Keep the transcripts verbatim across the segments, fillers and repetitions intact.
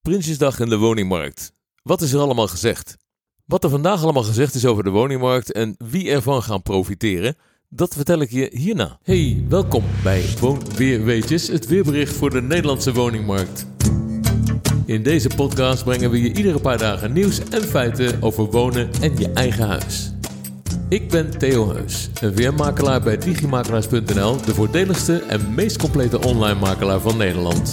Prinsjesdag en de woningmarkt. Wat is er allemaal gezegd? Wat er vandaag allemaal gezegd is over de woningmarkt en wie ervan gaan profiteren, dat vertel ik je hierna. Hey, welkom bij Woonweerweetjes, het weerbericht voor de Nederlandse woningmarkt. In deze podcast brengen we je iedere paar dagen nieuws en feiten over wonen en je eigen huis. Ik ben Theo Heus, een weermakelaar bij digimakelaars punt n l, de voordeligste en meest complete online makelaar van Nederland.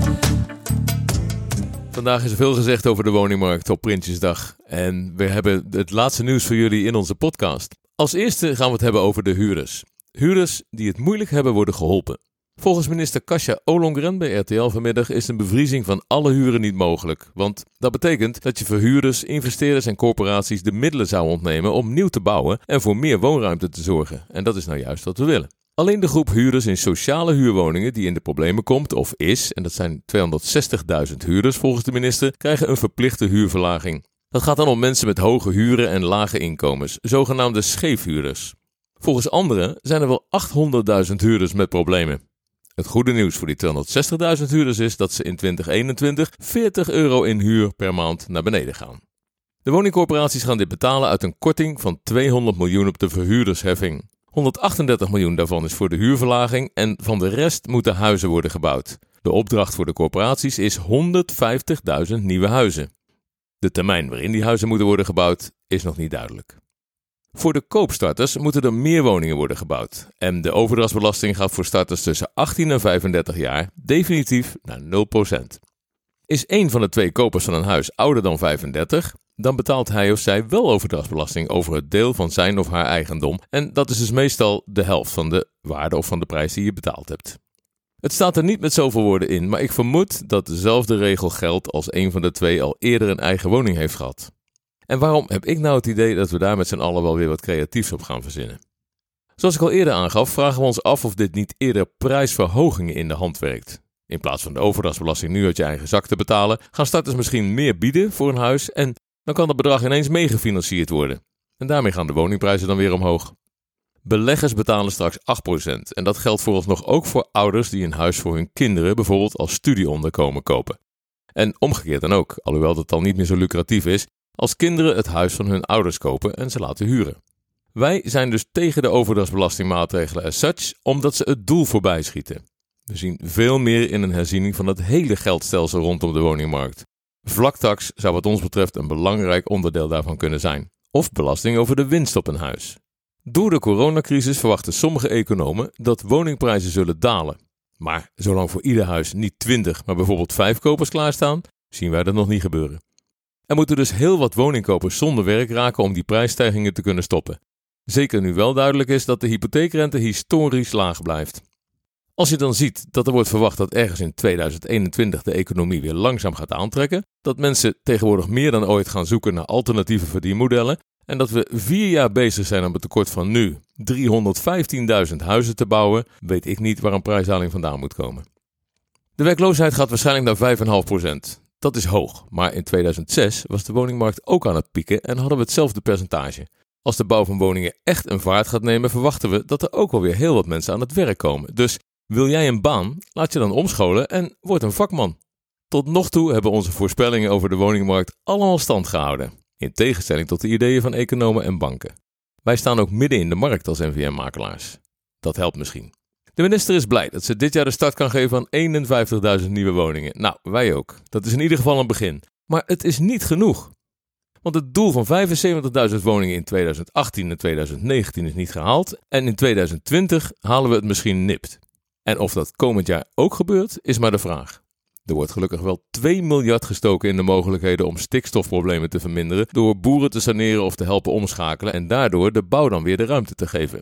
Vandaag is er veel gezegd over de woningmarkt op Prinsjesdag en we hebben het laatste nieuws voor jullie in onze podcast. Als eerste gaan we het hebben over de huurders. Huurders die het moeilijk hebben worden geholpen. Volgens minister Kasia Ollongren bij R T L vanmiddag is een bevriezing van alle huren niet mogelijk. Want dat betekent dat je verhuurders, investeerders en corporaties de middelen zou ontnemen om nieuw te bouwen en voor meer woonruimte te zorgen. En dat is nou juist wat we willen. Alleen de groep huurders in sociale huurwoningen die in de problemen komt of is, en dat zijn tweehonderdzestigduizend huurders volgens de minister, krijgen een verplichte huurverlaging. Dat gaat dan om mensen met hoge huren en lage inkomens, zogenaamde scheefhuurders. Volgens anderen zijn er wel achthonderdduizend huurders met problemen. Het goede nieuws voor die tweehonderdzestigduizend huurders is dat ze in twintig eenentwintig veertig euro in huur per maand naar beneden gaan. De woningcorporaties gaan dit betalen uit een korting van tweehonderd miljoen op de verhuurdersheffing. honderdachtendertig miljoen daarvan is voor de huurverlaging en van de rest moeten huizen worden gebouwd. De opdracht voor de corporaties is honderdvijftigduizend nieuwe huizen. De termijn waarin die huizen moeten worden gebouwd is nog niet duidelijk. Voor de koopstarters moeten er meer woningen worden gebouwd. En de overdrachtsbelasting gaat voor starters tussen achttien en vijfendertig jaar definitief naar nul procent. Is één van de twee kopers van een huis ouder dan vijfendertig, dan betaalt hij of zij wel overdrachtsbelasting over het deel van zijn of haar eigendom. En dat is dus meestal de helft van de waarde of van de prijs die je betaald hebt. Het staat er niet met zoveel woorden in, maar ik vermoed dat dezelfde regel geldt als een van de twee al eerder een eigen woning heeft gehad. En waarom heb ik nou het idee dat we daar met z'n allen wel weer wat creatiefs op gaan verzinnen? Zoals ik al eerder aangaf, vragen we ons af of dit niet eerder prijsverhogingen in de hand werkt. In plaats van de overdrachtsbelasting nu uit je eigen zak te betalen, gaan starters misschien meer bieden voor een huis en dan kan dat bedrag ineens meegefinancierd worden. En daarmee gaan de woningprijzen dan weer omhoog. Beleggers betalen straks acht procent en dat geldt vooralsnog ook voor ouders die een huis voor hun kinderen bijvoorbeeld als studieonderkomen kopen. En omgekeerd dan ook, alhoewel dat dan niet meer zo lucratief is, als kinderen het huis van hun ouders kopen en ze laten huren. Wij zijn dus tegen de overdrachtsbelastingmaatregelen as such, omdat ze het doel voorbij schieten. We zien veel meer in een herziening van het hele geldstelsel rondom de woningmarkt. Vlaktax zou wat ons betreft een belangrijk onderdeel daarvan kunnen zijn. Of belasting over de winst op een huis. Door de coronacrisis verwachten sommige economen dat woningprijzen zullen dalen. Maar zolang voor ieder huis niet twintig, maar bijvoorbeeld vijf kopers klaarstaan, zien wij dat nog niet gebeuren. Er moeten dus heel wat woningkopers zonder werk raken om die prijsstijgingen te kunnen stoppen. Zeker nu wel duidelijk is dat de hypotheekrente historisch laag blijft. Als je dan ziet dat er wordt verwacht dat ergens in tweeduizend eenentwintig de economie weer langzaam gaat aantrekken, dat mensen tegenwoordig meer dan ooit gaan zoeken naar alternatieve verdienmodellen en dat we vier jaar bezig zijn om het tekort van nu driehonderdvijftienduizend huizen te bouwen, weet ik niet waar een prijsdaling vandaan moet komen. De werkloosheid gaat waarschijnlijk naar vijf komma vijf procent. Dat is hoog, maar in tweeduizend zes was de woningmarkt ook aan het pieken en hadden we hetzelfde percentage. Als de bouw van woningen echt een vaart gaat nemen, verwachten we dat er ook alweer heel wat mensen aan het werk komen. Dus wil jij een baan? Laat je dan omscholen en word een vakman. Tot nog toe hebben onze voorspellingen over de woningmarkt allemaal stand gehouden. In tegenstelling tot de ideeën van economen en banken. Wij staan ook midden in de markt als N V M-makelaars. Dat helpt misschien. De minister is blij dat ze dit jaar de start kan geven aan eenenvijftigduizend nieuwe woningen. Nou, wij ook. Dat is in ieder geval een begin. Maar het is niet genoeg. Want het doel van vijfenzeventigduizend woningen in tweeduizend achttien en tweeduizend negentien is niet gehaald. En in tweeduizend twintig halen we het misschien nipt. En of dat komend jaar ook gebeurt, is maar de vraag. Er wordt gelukkig wel twee miljard gestoken in de mogelijkheden om stikstofproblemen te verminderen door boeren te saneren of te helpen omschakelen en daardoor de bouw dan weer de ruimte te geven.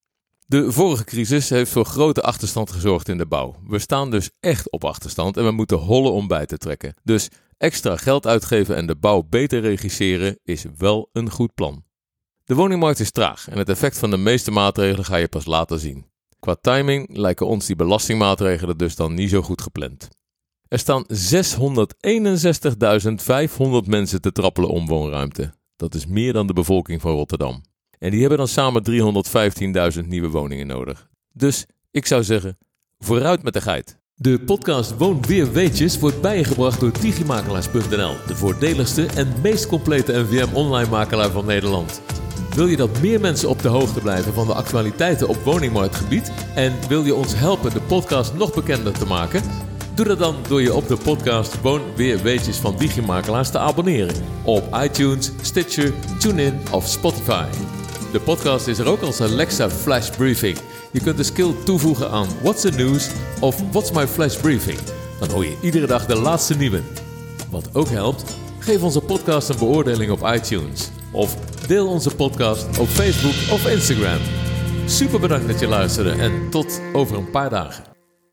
De vorige crisis heeft voor grote achterstand gezorgd in de bouw. We staan dus echt op achterstand en we moeten hollen om bij te trekken. Dus extra geld uitgeven en de bouw beter regisseren is wel een goed plan. De woningmarkt is traag en het effect van de meeste maatregelen ga je pas later zien. Qua timing lijken ons die belastingmaatregelen dus dan niet zo goed gepland. Er staan zeshonderdeenenzestigduizend vijfhonderd mensen te trappelen om woonruimte. Dat is meer dan de bevolking van Rotterdam. En die hebben dan samen driehonderdvijftienduizend nieuwe woningen nodig. Dus ik zou zeggen, vooruit met de geit. De podcast Woon Weer Weetjes wordt bij je gebracht door Digimakelaars punt n l, de voordeligste en meest complete N V M-online makelaar van Nederland. Wil je dat meer mensen op de hoogte blijven van de actualiteiten op woningmarktgebied en wil je ons helpen de podcast nog bekender te maken? Doe dat dan door je op de podcast Woon Weer Weetjes van Digimakelaars te abonneren op iTunes, Stitcher, TuneIn of Spotify. De podcast is er ook als Alexa Flash Briefing. Je kunt de skill toevoegen aan What's the News of What's my Flash Briefing. Dan hoor je iedere dag de laatste nieuwe. Wat ook helpt, geef onze podcast een beoordeling op iTunes. Of deel onze podcast op Facebook of Instagram. Super bedankt dat je luisterde en tot over een paar dagen.